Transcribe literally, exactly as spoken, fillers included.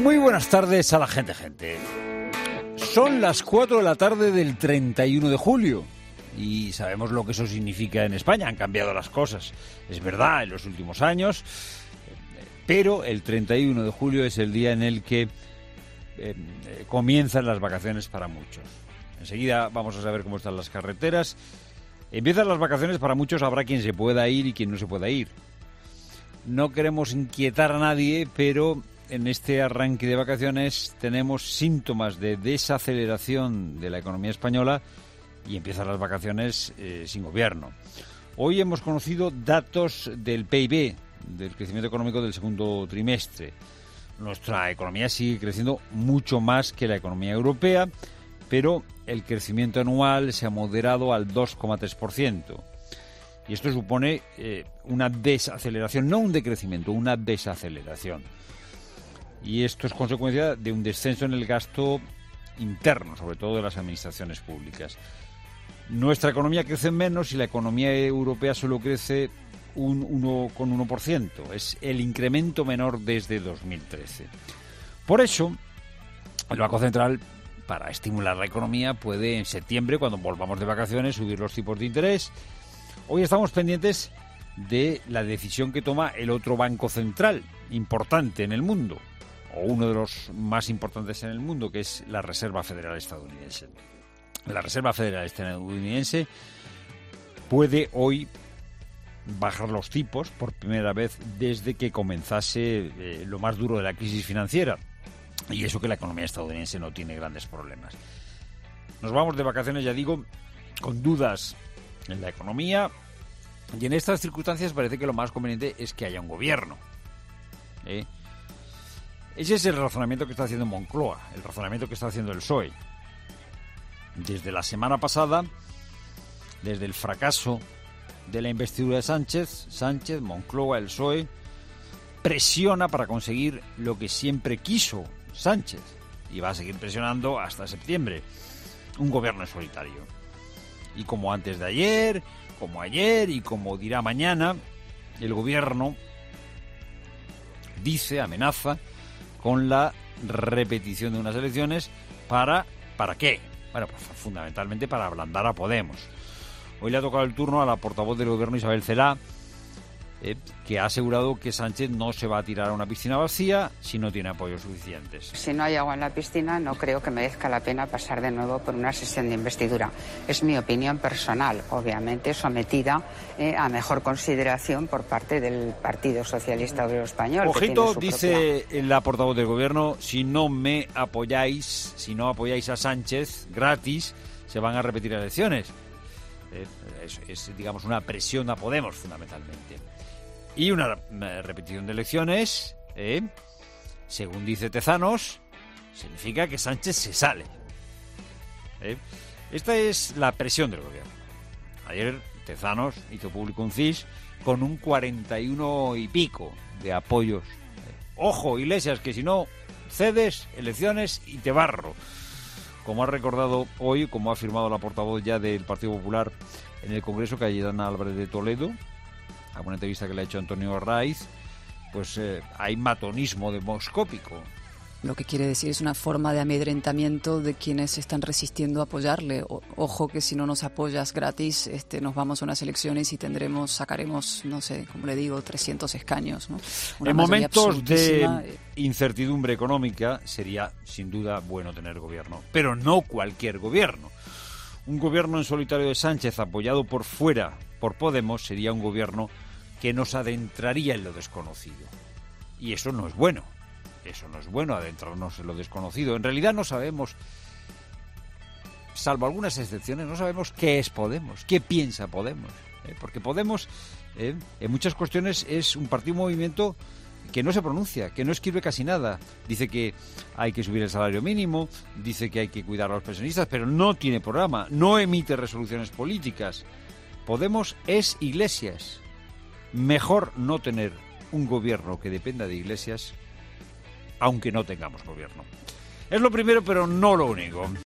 Muy buenas tardes a la gente, gente. Son las cuatro de la tarde del treinta y uno de julio y sabemos lo que eso significa en España. Han cambiado las cosas, es verdad, en los últimos años, pero el treinta y uno de julio es el día en el que eh, comienzan las vacaciones para muchos. Enseguida vamos a saber cómo están las carreteras. Empiezan las vacaciones para muchos, habrá quien se pueda ir y quien no se pueda ir. No queremos inquietar a nadie, pero en este arranque de vacaciones tenemos síntomas de desaceleración de la economía española y empiezan las vacaciones eh, sin gobierno. Hoy hemos conocido datos del P I B, del crecimiento económico del segundo trimestre. Nuestra economía sigue creciendo mucho más que la economía europea, pero el crecimiento anual se ha moderado al dos coma tres por ciento. Y esto supone eh, una desaceleración, no un decrecimiento, una desaceleración. Y esto es consecuencia de un descenso en el gasto interno, sobre todo de las administraciones públicas. Nuestra economía crece menos y la economía europea solo crece un uno coma uno por ciento. Es el incremento menor desde dos mil trece. Por eso, el Banco Central, para estimular la economía, puede en septiembre, cuando volvamos de vacaciones, subir los tipos de interés. Hoy estamos pendientes de la decisión que toma el otro banco central importante en el mundo, o uno de los más importantes en el mundo, que es la Reserva Federal Estadounidense. La Reserva Federal Estadounidense puede hoy bajar los tipos por primera vez desde que comenzase eh, lo más duro de la crisis financiera. Y eso que la economía estadounidense no tiene grandes problemas. Nos vamos de vacaciones, ya digo, con dudas en la economía, y en estas circunstancias parece que lo más conveniente es que haya un gobierno. ¿Eh? Ese es el razonamiento que está haciendo Moncloa, el razonamiento que está haciendo el P S O E. Desde la semana pasada, desde el fracaso de la investidura de Sánchez, Sánchez, Moncloa, el P S O E, presiona para conseguir lo que siempre quiso Sánchez, y va a seguir presionando hasta septiembre, un gobierno en solitario. Y como antes de ayer, como ayer y como dirá mañana, el gobierno dice, amenaza con la repetición de unas elecciones para, ¿para qué? Bueno, pues fundamentalmente para ablandar a Podemos. Hoy le ha tocado el turno a la portavoz del gobierno, Isabel Celaá, eh, que ha asegurado que Sánchez no se va a tirar a una piscina vacía si no tiene apoyos suficientes. Si no hay agua en la piscina, no creo que merezca la pena pasar de nuevo por una sesión de investidura. Es mi opinión personal, obviamente sometida eh, a mejor consideración por parte del Partido Socialista Obrero Español. Ojito, dice propia... la portavoz del gobierno, si no me apoyáis, si no apoyáis a Sánchez gratis, se van a repetir elecciones. Eh, es, es, digamos, una presión a Podemos, fundamentalmente. Y una repetición de elecciones, eh, según dice Tezanos, significa que Sánchez se sale. Eh. Esta es la presión del gobierno. Ayer Tezanos hizo público un C I S con un cuarenta y uno y pico de apoyos. Eh. Ojo, Iglesias, que si no cedes, elecciones y te barro. Como ha recordado hoy, como ha afirmado la portavoz ya del Partido Popular en el Congreso, Cayetana Álvarez de Toledo, a una entrevista que le ha hecho Antonio Raiz, pues eh, hay matonismo demoscópico. Lo que quiere decir es una forma de amedrentamiento de quienes se están resistiendo a apoyarle. O, ojo que si no nos apoyas gratis, este, nos vamos a unas elecciones y tendremos, sacaremos, no sé, como le digo, trescientos escaños, ¿no? Una en momentos de incertidumbre económica sería sin duda bueno tener gobierno, pero no cualquier gobierno. Un gobierno en solitario de Sánchez apoyado por fuera por Podemos sería un gobierno que nos adentraría en lo desconocido. Y eso no es bueno. Eso no es bueno, adentrarnos en lo desconocido. En realidad no sabemos, salvo algunas excepciones, no sabemos qué es Podemos, qué piensa Podemos. ¿eh? Porque Podemos, eh, en muchas cuestiones, es un partido, un movimiento que no se pronuncia, que no escribe casi nada. Dice que hay que subir el salario mínimo, dice que hay que cuidar a los pensionistas, pero no tiene programa, no emite resoluciones políticas. Podemos es Iglesias. Mejor no tener un gobierno que dependa de Iglesias, aunque no tengamos gobierno. Es lo primero, pero no lo único.